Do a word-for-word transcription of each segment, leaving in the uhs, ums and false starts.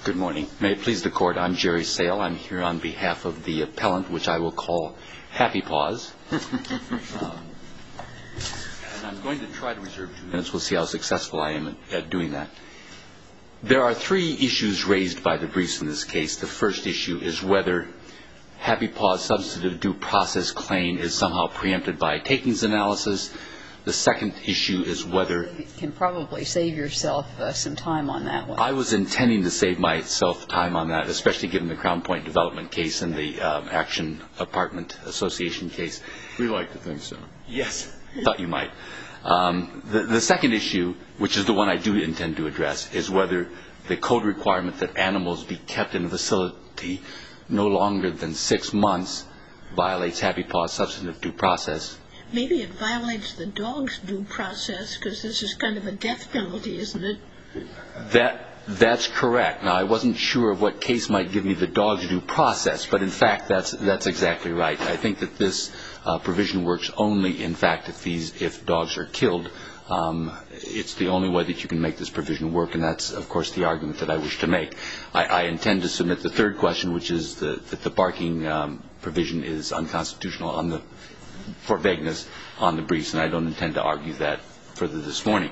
Good morning. May it please the Court, I'm Jerry Sale. I'm here on behalf of the appellant, which I will call Happy Paws. um, and I'm going to try to reserve two minutes. We'll see how successful I am at doing that. There are three issues raised by the briefs in this case. The first issue is whether Happy Paws' substantive due process claim is somehow preempted by a takings analysis. The second issue is whether... You can probably save yourself uh, some time on that one. I was intending to save myself time on that, especially given the Crown Point Development case and the uh, Action Apartment Association case. We like to think so. Yes, thought you might. Um, the, the second issue, which is the one I do intend to address, is whether the code requirement that animals be kept in a facility no longer than six months violates Happy Paws' substantive due process. Maybe it violates the dog's due process, because this is kind of a death penalty, isn't it? That that's correct. Now, I wasn't sure of what case might give me the dog's due process, but in fact, that's that's exactly right. I think that this uh, provision works only, in fact, if these if dogs are killed. Um, it's the only way that you can make this provision work, and that's, of course, the argument that I wish to make. I, I intend to submit the third question, which is the, that the barking um, provision is unconstitutional on the for vagueness on the briefs, and I don't intend to argue that further this morning.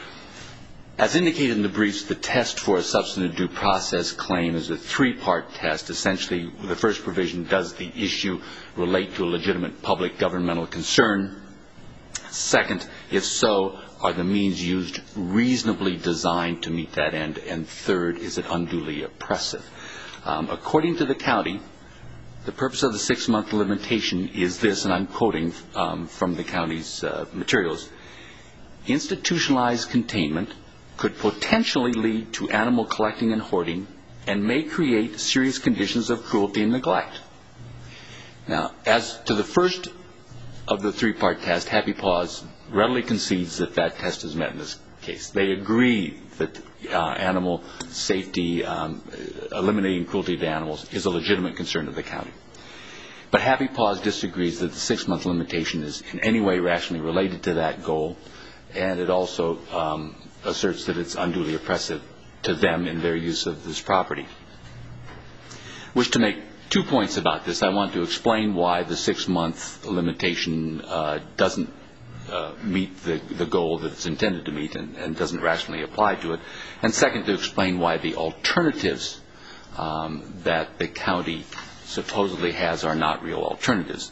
As indicated in the briefs, the test for a substantive due process claim is a three-part test. Essentially, the first provision, does the issue relate to a legitimate public governmental concern? Second, if so, are the means used reasonably designed to meet that end? And third, is it unduly oppressive? Um, according to the county, the purpose of the six-month limitation is this, and I'm quoting um, from the county's uh, materials: institutionalized containment could potentially lead to animal collecting and hoarding and may create serious conditions of cruelty and neglect. Now, as to the first of the three-part test, Happy Paws readily concedes that that test is met in this case. They agree that uh, animal safety, um, eliminating cruelty to animals, is a legitimate concern of the county. But Happy Paws disagrees that the six-month limitation is in any way rationally related to that goal, and it also um, asserts that it's unduly oppressive to them in their use of this property. I wish to make two points about this. I want to explain why the six-month limitation uh, doesn't uh, meet the, the goal that it's intended to meet and, and doesn't rationally apply to it. And second, to explain why the alternatives um, that the county supposedly has are not real alternatives.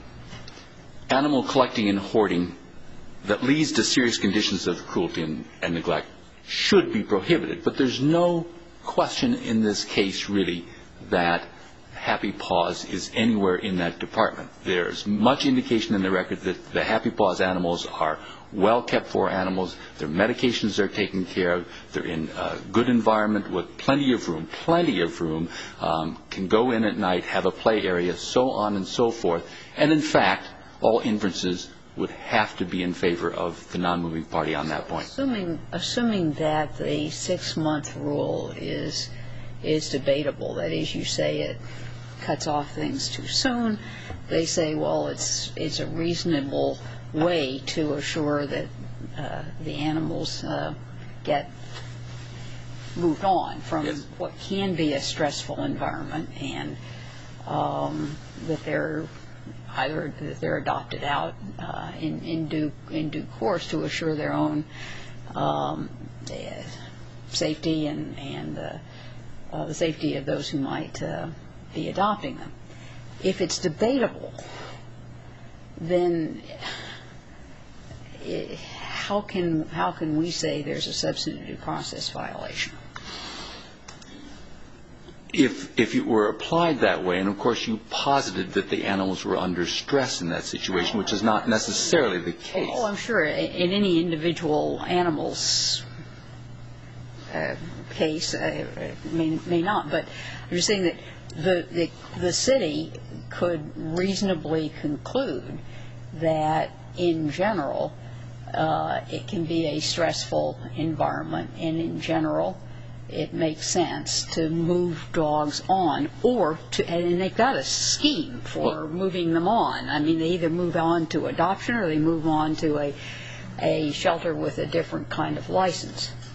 Animal collecting and hoarding that leads to serious conditions of cruelty and, and neglect should be prohibited, but there's no question in this case really that Happy Paws is anywhere in that department. There's much indication in the record that the Happy Paws animals are well kept for animals. Their medications are taken care of. They're in a good environment with plenty of room, plenty of room, um, can go in at night, have a play area, so on and so forth. And in fact, all inferences would have to be in favor of the non-moving party on that point. Assuming, assuming that the six-month rule is is debatable, that is, you say it cuts off things too soon. They say, well, it's it's a reasonable way to assure that uh, the animals uh, get moved on from yes. what can be a stressful environment, and um, that they're either that they're adopted out uh, in, in due in due course to assure their own um, uh, safety and and uh, uh, the safety of those who might uh, be adopting them. If it's debatable, then it, how can how can we say there's a substantive due process violation? If if it were applied that way, and of course you posited that the animals were under stress in that situation, which is not necessarily the case. Oh, I'm sure in any individual animal's uh, case uh, may may not, but I'm just saying that the the, the city could reasonably conclude that in general uh, it can be a stressful environment, and in general it makes sense to move dogs on, or to, and they've got a scheme for well, moving them on. I mean, they either move on to adoption or they move on to a a shelter with a different kind of license.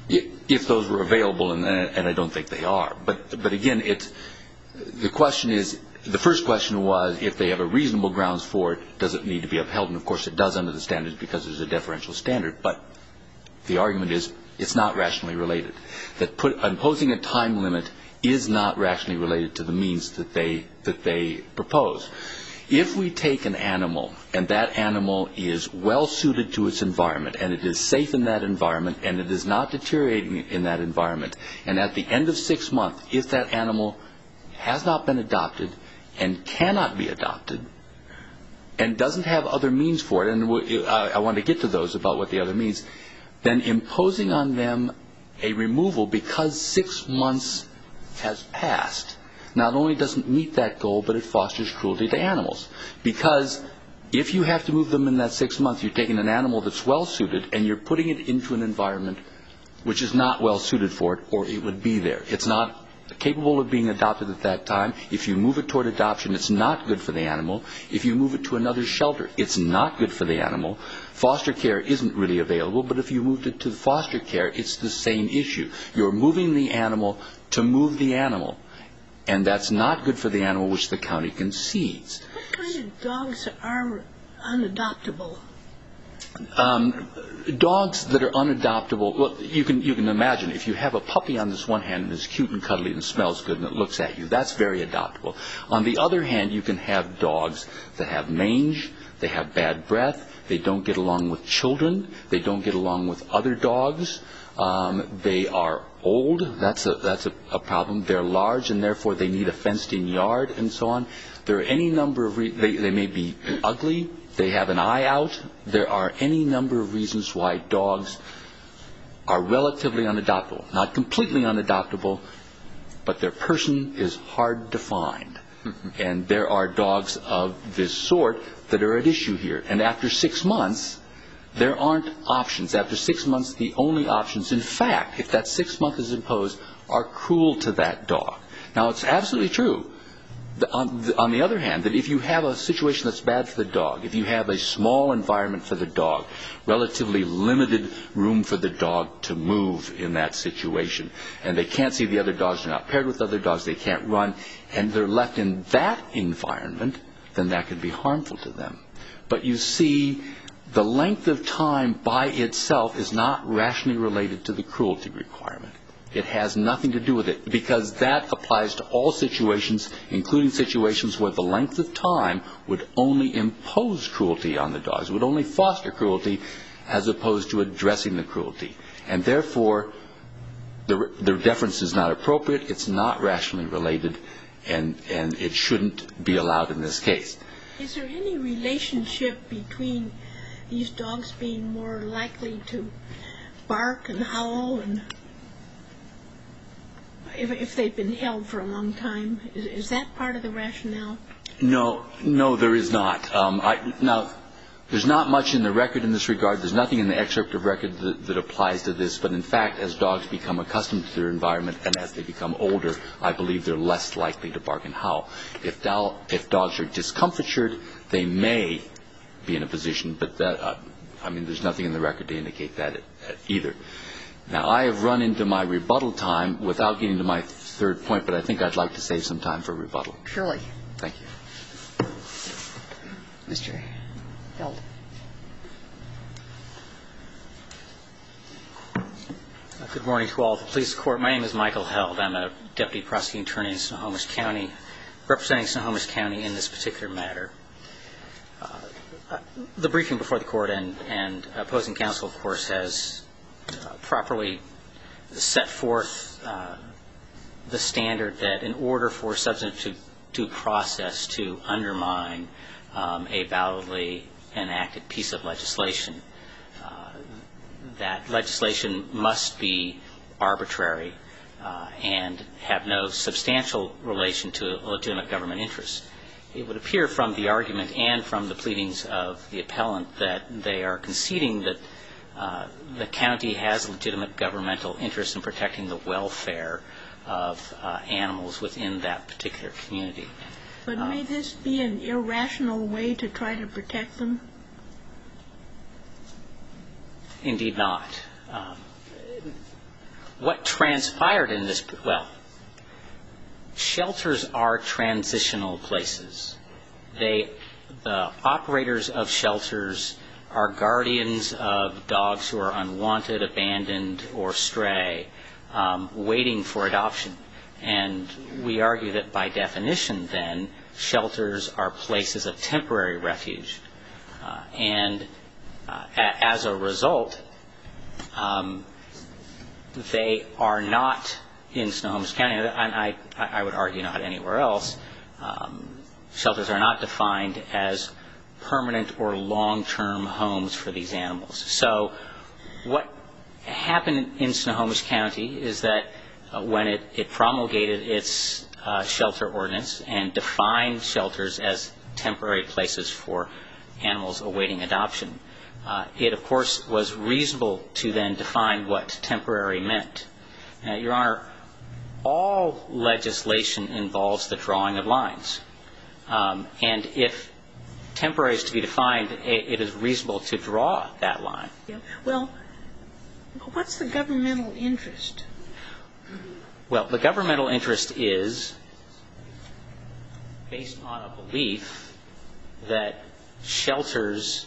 If those were available, and, and I don't think they are. But, but again, it's, the question is, the first question was, if they have a reasonable grounds for it, does it need to be upheld? And, of course, it does under the standards because there's a deferential standard. But the argument is it's not rationally related. That put, imposing a time limit is not rationally related to the means that they, that they propose. If we take an animal, and that animal is well suited to its environment, and it is safe in that environment, and it is not deteriorating in that environment, and at the end of six months, if that animal has not been adopted and cannot be adopted, and doesn't have other means for it, and I want to get to those about what the other means, then imposing on them a removal because six months has passed not only doesn't meet that goal, but it fosters cruelty to animals. Because if you have to move them in that six months, you're taking an animal that's well suited and you're putting it into an environment which is not well suited for it, or it would be there. It's not capable of being adopted at that time. If you move it toward adoption, it's not good for the animal. If you move it to another shelter, it's not good for the animal. Foster care isn't really available, but if you moved it to foster care, it's the same issue. You're moving the animal to move the animal, and that's not good for the animal, which the county concedes. What kind of dogs are unadoptable? Um, dogs that are unadoptable, well, you can you can imagine if you have a puppy on this one hand and it's cute and cuddly and smells good and it looks at you, that's very adoptable. On the other hand, you can have dogs that have mange, they have bad breath, they don't get along with children, they don't get along with other dogs, um, they are old, that's a that's a, a problem. They're large and therefore they need a fenced-in yard and so on. There are any number of re- they they may be ugly. They have an eye out. There are any number of reasons why dogs are relatively unadoptable. Not completely unadoptable, but their person is hard to find. And there are dogs of this sort that are at issue here. And after six months, there aren't options. After six months, the only options, in fact, if that six month is imposed, are cruel to that dog. Now, it's absolutely true. On the, on the other hand, that if you have a situation that's bad for the dog, if you have a small environment for the dog, relatively limited room for the dog to move in that situation, and they can't see the other dogs, they're not paired with other dogs, they can't run, and they're left in that environment, then that could be harmful to them. But you see, the length of time by itself is not rationally related to the cruelty requirement. It has nothing to do with it, because that applies to all situations, including situations where the length of time would only impose cruelty on the dogs, would only foster cruelty as opposed to addressing the cruelty. And therefore, the, the deference is not appropriate, it's not rationally related, and, and it shouldn't be allowed in this case. Is there any relationship between these dogs being more likely to bark and howl and If, if they've been held for a long time? Is, is that part of the rationale? No, no, there is not. Um, I, now, there's not much in the record in this regard. There's nothing in the excerpt of record that, that applies to this. But in fact, as dogs become accustomed to their environment and as they become older, I believe they're less likely to bark and howl. If, do, if dogs are discomfitured, they may be in a position, but that, uh, I mean, there's nothing in the record to indicate that either. Now, I have run into my rebuttal time without getting to my third point, but I think I'd like to save some time for rebuttal. Surely. Thank you. Mister Held. Good morning to all. The police court. My name is Michael Held. I'm a deputy prosecuting attorney in Snohomish County, representing Snohomish County in this particular matter. Uh, the briefing before the court and, and opposing counsel, of course, has Uh, properly set forth uh, the standard that in order for substantive due process to undermine um, a validly enacted piece of legislation, uh, that legislation must be arbitrary uh, and have no substantial relation to a legitimate government interest. It would appear from the argument and from the pleadings of the appellant that they are conceding that Uh, the county has legitimate governmental interest in protecting the welfare of uh, animals within that particular community. But um, may this be an irrational way to try to protect them? Indeed not. Um, what transpired in this, well, shelters are transitional places. They, the operators of shelters are guardians of dogs who are unwanted, abandoned, or stray, um, waiting for adoption. And we argue that by definition, then, shelters are places of temporary refuge. Uh, and uh, a, as a result, um, they are not in Snohomish County, and I, I, I would argue not anywhere else. Um, shelters are not defined as permanent or long-term homes for these animals. So what happened in Snohomish County is that uh, when it, it promulgated its uh, shelter ordinance and defined shelters as temporary places for animals awaiting adoption, uh, it of course was reasonable to then define what temporary meant. Now, Your Honor, all legislation involves the drawing of lines. Um, and if temporary is to be defined, it, it is reasonable to draw that line. Yeah. Well, what's the governmental interest? Well, the governmental interest is based on a belief that shelters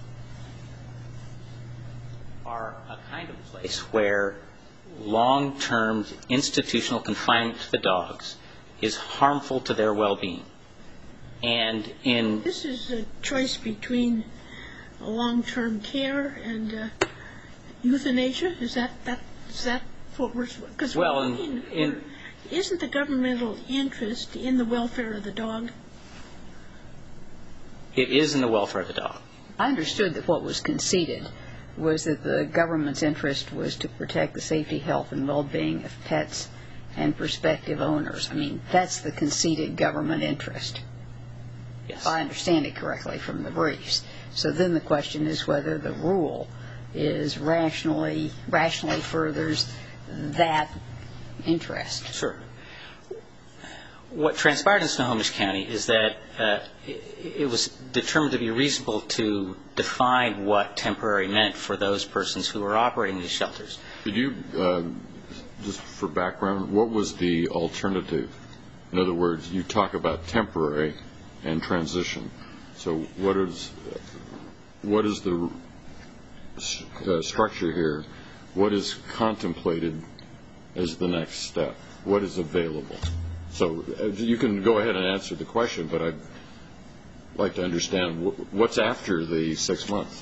are a kind of place where long-term institutional confinement to the dogs is harmful to their well-being. And in This is a choice between long-term care and uh, euthanasia. Is that that is that what we're? Because well, we're in, looking, in we're, isn't the governmental interest in the welfare of the dog? it is in the welfare of the dog. I understood that what was conceded was that the government's interest was to protect the safety, health, and well-being of pets and prospective owners. I mean, that's the conceded government interest, Yes. if I understand it correctly from the briefs. So then the question is whether the rule is rationally, rationally furthers that interest. Sure. What transpired in Snohomish County is that uh, it, it was determined to be reasonable to define what temporary meant for those persons who were operating these shelters. Could you, uh, just for background, what was the alternative? In other words, you talk about temporary and transition. So what is what is the uh, structure here? What is contemplated as the next step? What is available? So uh, you can go ahead and answer the question, but I'd like to understand wh- what's after the six months.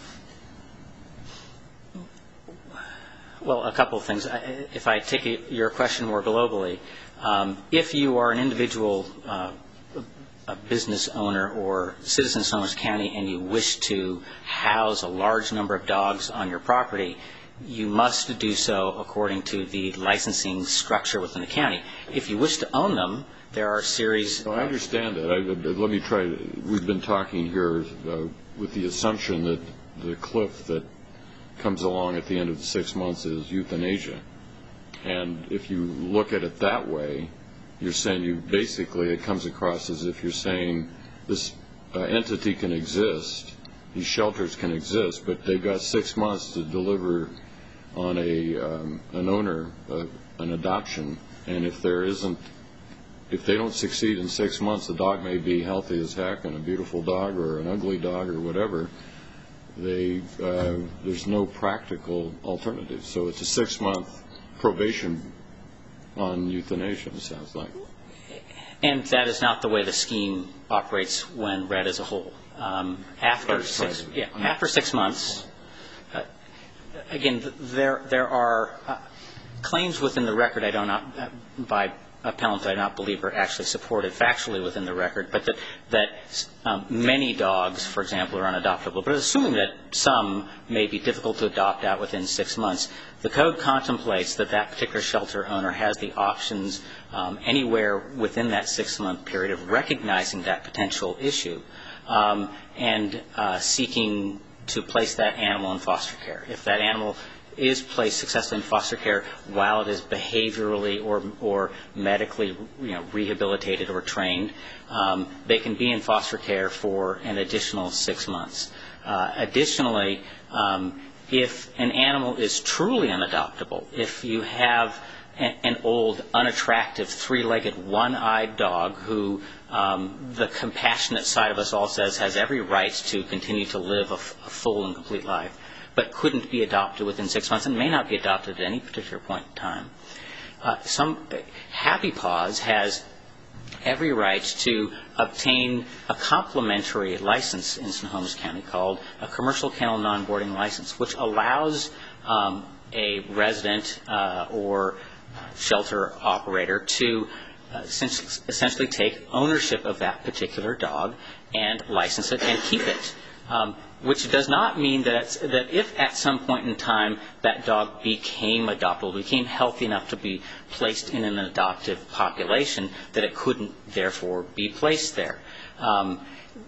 Well, a couple of things. If I take your question more globally, um, if you are an individual uh, a business owner or citizen of Snohomish County and you wish to house a large number of dogs on your property, you must do so according to the licensing structure within the county. If you wish to own them, there are a series No, I understand that. I, let me try. We've been talking here uh, with the assumption that the cliff that comes along at the end of the six months is euthanasia. And if you look at it that way, you're saying you basically, it comes across as if you're saying this uh, entity can exist, these shelters can exist, but they've got six months to deliver on a um, an owner, uh, an adoption, and if there isn't, if they don't succeed in six months, the dog may be healthy as heck and a beautiful dog or an ugly dog or whatever. They uh, there's no practical alternative. So it's a six-month probation on euthanasia, it sounds like. And that is not the way the scheme operates when read as a whole. Um, after six, yeah, after six months, uh, again, there there are uh, claims within the record I do not, uh, by appellant I do not believe are actually supported factually within the record, but that that um, many dogs, for example, are unadoptable. But assuming that some may be difficult to adopt out within six months, the code contemplates that that particular shelter owner has the options um, anywhere within that six-month period of recognizing that potential issue um, and uh, seeking to place that animal in foster care. If that animal is placed successfully in foster care while it is behaviorally or or medically, you know, rehabilitated or trained, um, they can be in foster care for an additional six months. Uh, additionally, um, if an animal is truly unadoptable, if you have an old, unattractive, three-legged, one-eyed dog who um, the compassionate side of us all says has every right to continue to live a, f- a full and complete life, but couldn't be adopted within six months and may not be adopted at any particular point in time. Uh, some Happy Paws has every right to obtain a complementary license in Snohomish County called a commercial kennel non-boarding license, which allows um, a resident uh, or shelter operator to uh, essentially take ownership of that particular dog and license it and keep it. Um, which does not mean that, it's, that if at some point in time that dog became adoptable, became healthy enough to be placed in an adoptive population, that it couldn't therefore be placed there. Um,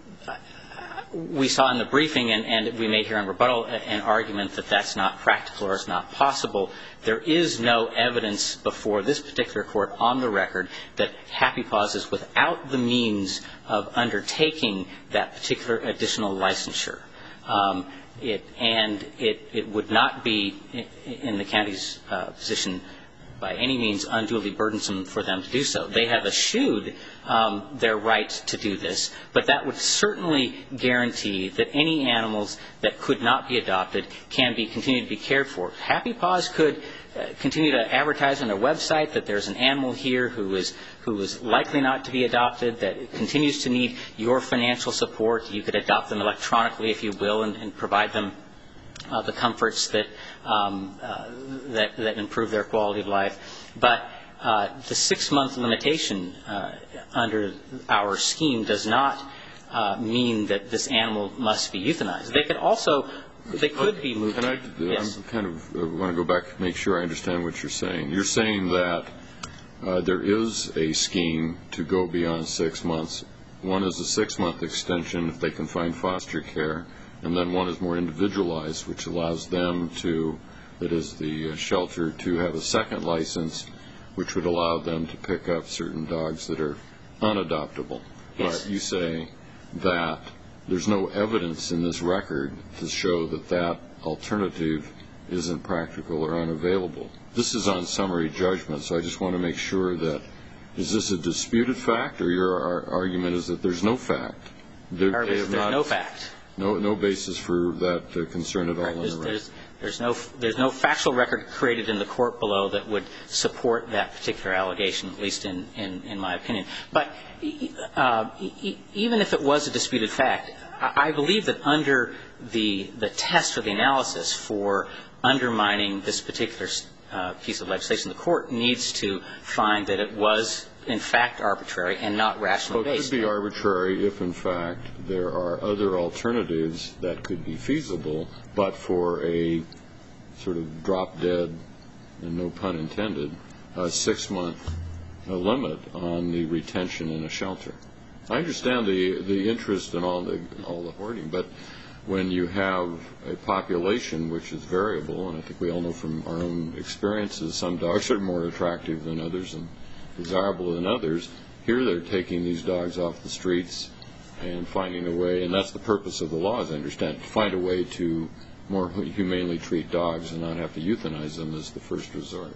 we saw in the briefing, and, and we made here in rebuttal, an argument that that's not practical or it's not possible. There is no evidence before this particular court on the record that Happy Paws is without the means of undertaking that particular additional licensure. Um, it, and it, it would not be in the county's uh, position by any means unduly burdensome for them to do so. They have eschewed um, their right to do this, but that would certainly guarantee that any animals that could not be adopted can be continue to be cared for. Happy Paws could uh, continue to advertise on their website that there's an animal here who is who is likely not to be adopted, that continues to need your financial support. You could adopt them electronically, if you will, and, and provide them Uh, the comforts that, um, uh, that that improve their quality of life. But uh, the six-month limitation uh, under our scheme does not uh, mean that this animal must be euthanized. They could also, they could be moved. Can I, yes. I kind of uh, want to go back and make sure I understand what you're saying. You're saying that uh, there is a scheme to go beyond six months. One is a six-month extension if they can find foster care, and then one is more individualized, which allows them to, that is the shelter, to have a second license, which would allow them to pick up certain dogs that are unadoptable. Yes. But you say that there's no evidence in this record to show that that alternative isn't practical or unavailable. This is on summary judgment, so I just want to make sure that, is this a disputed fact, or your argument is that there's no fact? There, there's not, no fact. No, no basis for that uh, concern at all. Right. In There's, the there's, there's no there's no factual record created in the court below that would support that particular allegation, at least in, in, in my opinion. But uh, e- even if it was a disputed fact, I, I believe that under the the test or the analysis for undermining this particular uh, piece of legislation, the court needs to find that it was in fact arbitrary and not rationally based. Well, it based. could be arbitrary if, in fact, there are other alternatives that could be feasible, but for a sort of drop-dead, and no pun intended, a six-month limit on the retention in a shelter. I understand the the interest in all the all the hoarding, but when you have a population which is variable, and I think we all know from our own experiences, some dogs are more attractive than others and desirable than others. Here they're taking these dogs off the streets and finding a way, and that's the purpose of the law, as I understand, to find a way to more humanely treat dogs and not have to euthanize them as the first resort.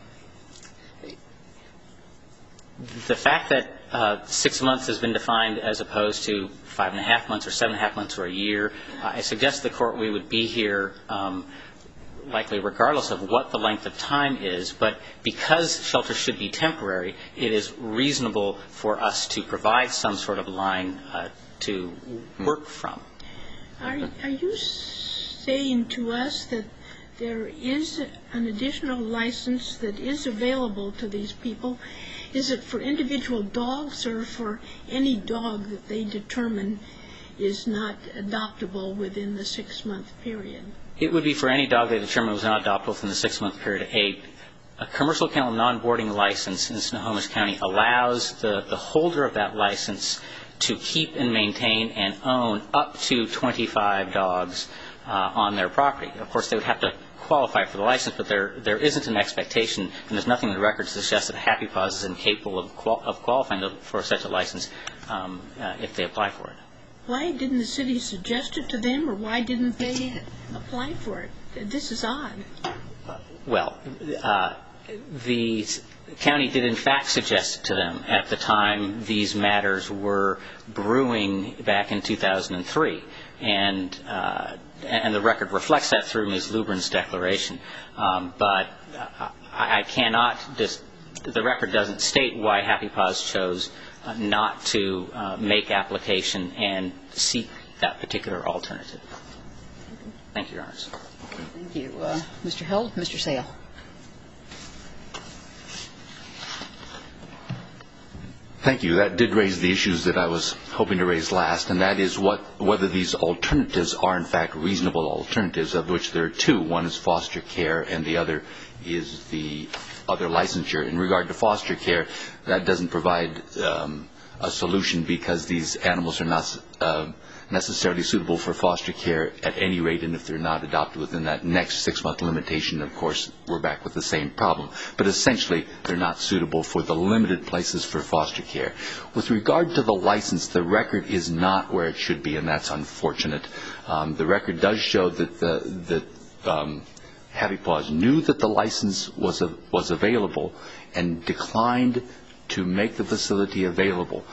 The fact that uh, six months has been defined as opposed to five and a half months or seven and a half months or a year, uh, I suggest to the court we would be here um, likely regardless of what the length of time is, but because shelter should be temporary, it is reasonable for us to provide some sort of line uh, to work from. Are, are you saying to us that there is an additional license that is available to these people? Is it for individual dogs or for any dog that they determine is not adoptable within the six-month period? It would be for any dog they determine was not adoptable within the six-month period. A, a commercial kennel non-boarding license in Snohomish County allows the, the holder of that license to keep and maintain and own up to twenty-five dogs uh, on their property. Of course, they would have to qualify for the license, but there there isn't an expectation, and there's nothing in the record to suggest that Happy Paws is incapable of, qual- of qualifying for such a license um, uh, if they apply for it. Why didn't the city suggest it to them, or why didn't they apply for it? This is odd. Well, uh, the county did in fact suggest to them at the time these matters were brewing back in two thousand three, and uh, and the record reflects that through Miz Lubrin's declaration. Um, but I, I cannot just, the record doesn't state why Happy Paws chose uh, not to uh, make application and seek that particular alternative. Thank you, Your Honors. Thank you. Uh, Mister Held, Mister Sale. Thank you. That did raise the issues that I was hoping to raise last, and that is what whether these alternatives are in fact reasonable alternatives, of which there are two. One is foster care, and the other is the other licensure. In regard to foster care, that doesn't provide um, a solution because these animals are not uh, necessarily suitable for foster care at any rate, and if they're not adopted within that next six-month limitation, of course, we're back with the same problem. But essentially, they're not suitable for the limited places for foster care. With regard to the license, the record is not where it should be, and that's unfortunate. Um, the record does show that the that um, Happy Paws knew that the license was a, was available and declined to make the facility available.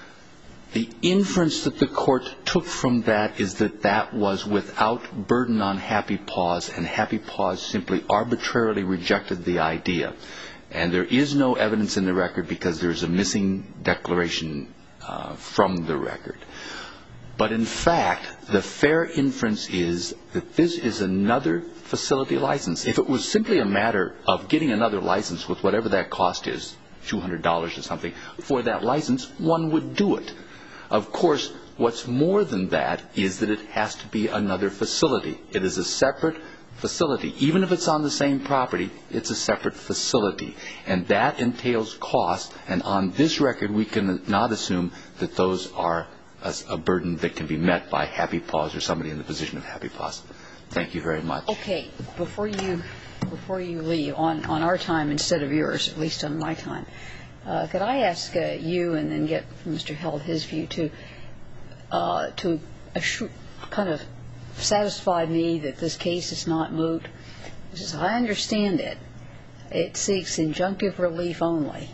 The inference that the court took from that is that that was without burden on Happy Paws, and Happy Paws simply arbitrarily rejected the idea. And there is no evidence in the record because there is a missing declaration uh, from the record. But in fact, the fair inference is that this is another facility license. If it was simply a matter of getting another license with whatever that cost is, two hundred dollars or something, for that license, one would do it. Of course, what's more than that is that it has to be another facility. It is a separate facility. Even if it's on the same property, it's a separate facility. And that entails cost, and on this record, we cannot assume that those are a, a burden that can be met by Happy Paws or somebody in the position of Happy Paws. Thank you very much. Okay, before you before you leave, on, on our time instead of yours, at least on my time, Uh, could I ask uh, you, and then get Mister Held his view too, uh, to assure, kind of satisfy me that this case is not moot? As I understand it, it seeks injunctive relief only.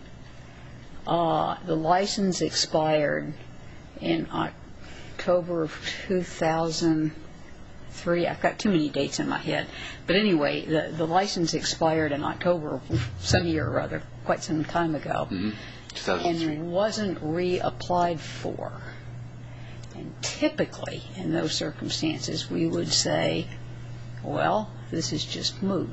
Uh, the license expired in October of two thousand three. I've got too many dates in my head. But anyway, the, the license expired in October of some year or other, quite some time ago, mm-hmm. and wasn't reapplied for. And typically, in those circumstances, we would say, well, this is just moot.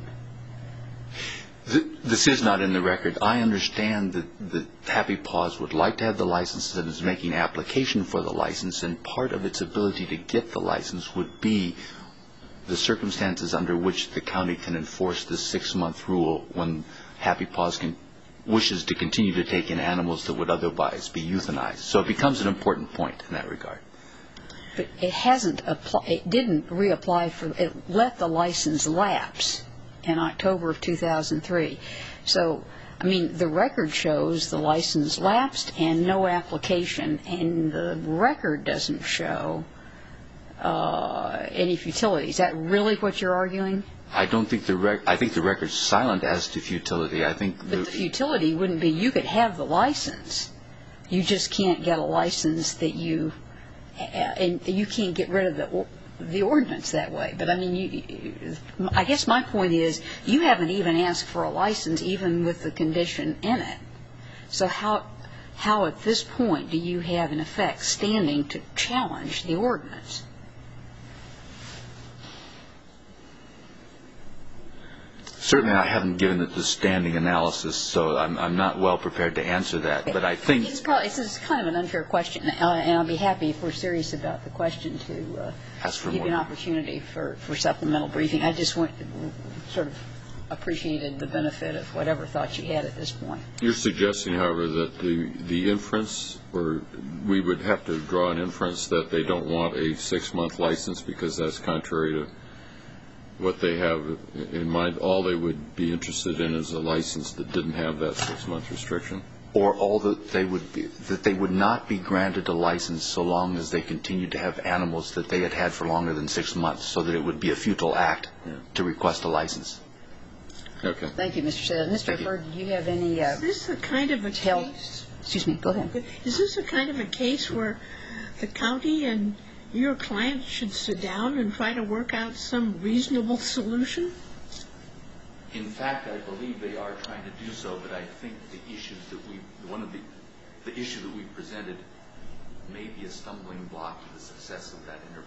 This is not in the record. I understand that, that Happy Paws would like to have the license and is making application for the license, and part of its ability to get the license would be the circumstances under which the county can enforce this six-month rule when Happy Paws can, wishes to continue to take in animals that would otherwise be euthanized. So it becomes an important point in that regard. But it hasn't applied. It didn't reapply for. It let the license lapse in October of two thousand three. So, I mean, the record shows the license lapsed and no application, and the record doesn't show uh, any futility. Is that really what you're arguing? I don't think the rec- I think the record's silent as to futility. I think But the, the futility wouldn't be you could have the license. You just can't get a license that you, uh, and you can't get rid of the the ordinance that way. But I mean, you, I guess my point is you haven't even asked for a license, even with the condition in it. So how how at this point do you have in effect standing to challenge the ordinance? Certainly, I haven't given it the standing analysis, so I'm, I'm not well prepared to answer that. But I think it's probably it's, it's kind of an unfair question, uh, and I'll be happy if we're serious about the question to uh, Ask for give more. you an opportunity for, for supplemental briefing. I just want, sort of appreciated the benefit of whatever thoughts you had at this point. You're suggesting, however, that the the inference, or we would have to draw an inference that they don't want a six-month license because that's contrary to what they have in mind. All they would be interested in is a license that didn't have that six-month restriction? or all that they would be, that they would not be granted a license so long as they continued to have animals that they had had for longer than six months, so that it would be a futile act yeah. to request a license. Okay. Thank you, Mister Sale. Mister Ford, do you have any? Uh, Is this a kind of a tell, case? Excuse me. Go ahead. Is this a kind of a case where the county and your client should sit down and try to work out some reasonable solution? In fact, I believe they are trying to do so, but I think the issues that we, one of the, the issue that we presented may be a stumbling block to the success of that enterprise.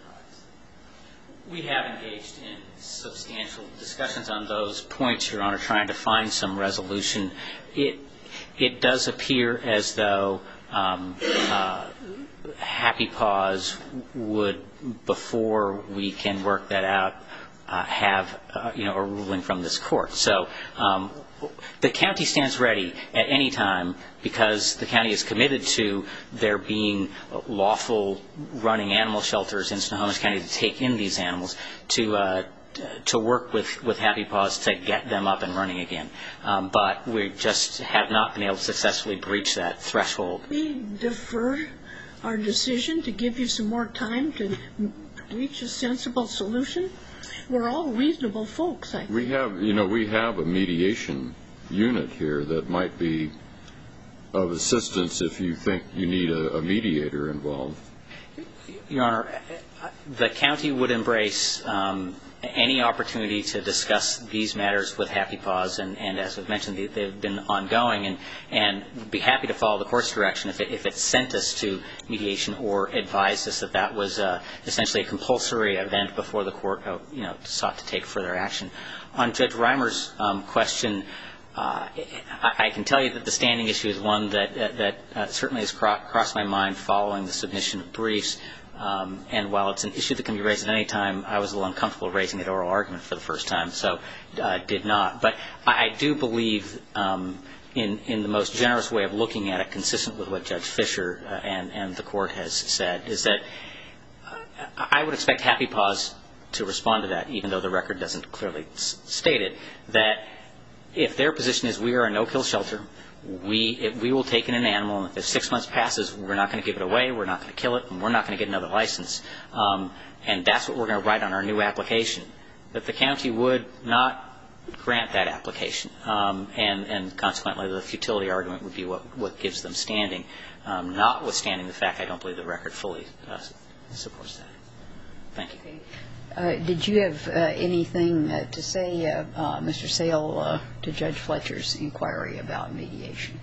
We have engaged in substantial discussions on those points, Your Honor, trying to find some resolution. It, it does appear as though um, uh, Happy Paws would, before we can work that out, Uh, have uh, you know a ruling from this court. So um, the county stands ready at any time, because the county is committed to there being lawful running animal shelters in Snohomish County to take in these animals, to uh, to work with, with Happy Paws to get them up and running again. Um, but we just have not been able to successfully breach that threshold. We defer our decision to give you some more time to reach a sensible solution. We're all reasonable folks, I think. We have, you know, we have a mediation unit here that might be of assistance if you think you need a, a mediator involved. Your Honor, the county would embrace um, any opportunity to discuss these matters with Happy Paws, and, and as I've mentioned, they, they've been ongoing, and, and would be happy to follow the court's direction if it, if it sent us to mediation or advised us that that was uh, essentially a compulsory event before the court uh, you know, sought to take further action. On Judge Reimer's um, question, uh, I, I can tell you that the standing issue is one that, that, that uh, certainly has cro- crossed my mind following the submission of briefs. Um, and while it's an issue that can be raised at any time, I was a little uncomfortable raising it oral argument for the first time, so uh, did not. But I, I do believe um, in, in the most generous way of looking at it, consistent with what Judge Fisher uh, and, and the court has said, is that uh, I would expect Happy Paws to respond to that, even though the record doesn't clearly s- state it, that if their position is we are a no-kill shelter, We if we will take in an animal, and if six months passes, we're not going to give it away, we're not going to kill it, and we're not going to get another license. Um, and that's what we're going to write on our new application, that the county would not grant that application. Um, and, and consequently, the futility argument would be what, what gives them standing, um, notwithstanding the fact I don't believe the record fully uh, supports that. Thank you. Okay. Uh, did you have uh, anything uh, to say, uh, uh, Mister Sale, uh, to Judge Fletcher's inquiry about mediation?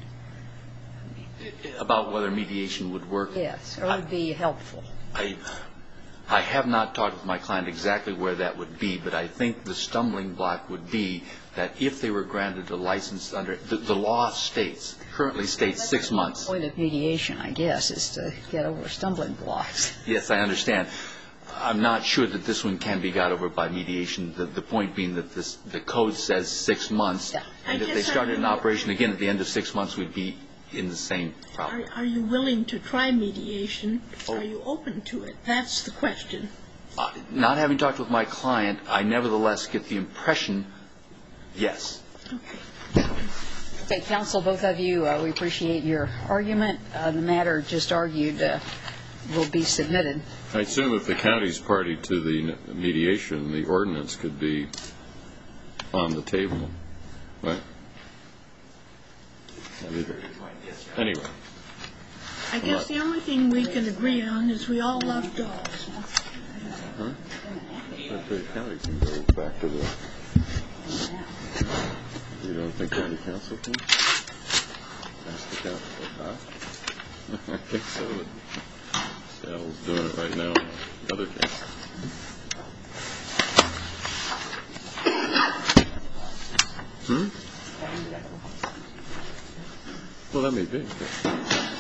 About whether mediation would work? Yes, or would be helpful. I, I have not talked with my client exactly where that would be, but I think the stumbling block would be that if they were granted a license under the, the law states, currently states That's six the months. point of mediation, I guess, is to get over stumbling blocks. Yes, I understand. I'm not sure that this one can be got over by mediation, the, the point being that this, the code says six months, Yeah. and if they started an operation again at the end of six months, we'd be in the same problem. Are, are you willing to try mediation? Oh. Are you open to it? That's the question. Uh, not having talked with my client, I nevertheless get the impression, yes. Okay. Okay, counsel, both of you, uh, we appreciate your argument. Uh, the matter just argued uh, will be submitted. I assume if the county's party to the mediation, the ordinance could be on the table, right? Anyway. I guess the only thing we can agree on is we all love dogs. Huh? But the county can go back to the... You don't think county council can? Ask the council. Huh? I think so. Sal's doing it right now in another case. Hmm? Well, that may be.